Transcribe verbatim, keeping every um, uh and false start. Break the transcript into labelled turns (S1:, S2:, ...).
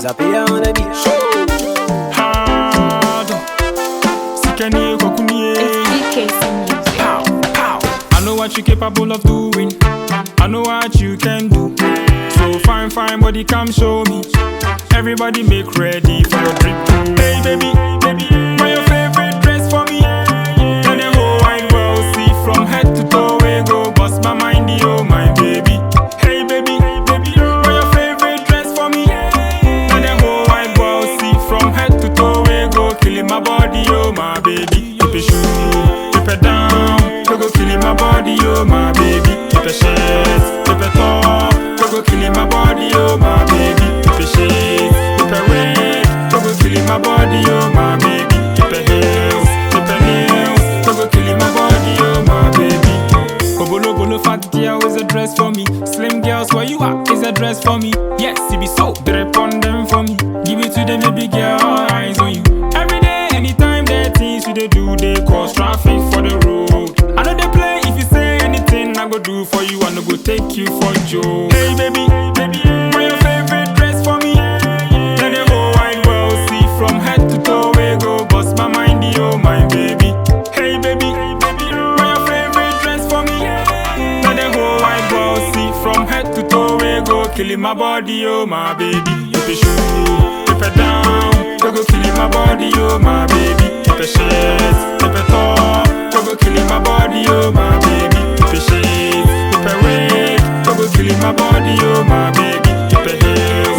S1: Cause I pay her on the beat.
S2: Hard. Sikani kokunye.
S3: D K C Music.
S2: Pow, pow. I know what you're capable of doing. I know what you can do. So fine, fine, body, come show me. Everybody make ready for your drink. Hey baby, baby, buy your favorite dress for me. Let the whole wide world see from head to toe. We go bust my mind, oh my baby. Hey baby, baby, buy your favorite dress for me. Let the whole wide world see from head to toe. We go killing my body, oh my baby. If it shoot, if it down, we go killing my body, oh my baby. If it shades, if it top, we go killing my body, oh my baby. If it shades, if it red, we go killing my body, oh my baby. If it heels, if it nails, we go killing my body, oh my baby. Obolo bolo fat girl is a dress for me. Slim girls where you at is a dress for me. Yes, it be so drip on them for me. Give it to them, baby girl, eyes on you. Every day, anytime, they things you they do, they cause traffic for the road. I know they play if you say anything, I go do for you, I no go take you for Joe. Hey baby, baby, buy your favorite dress for me. Let the whole wide world see from head to toe. We go bust my mind, oh my baby. Hey baby, baby, buy your favorite dress for me. Let the whole wide world see from head to toe. We go killing my body, oh my baby. If it shoot, if it down, we go killing my body, oh my baby. If it shades, if it top, we go killing my body, oh my baby. If it shades, if it red, we go killing my body, oh my baby. If it heels,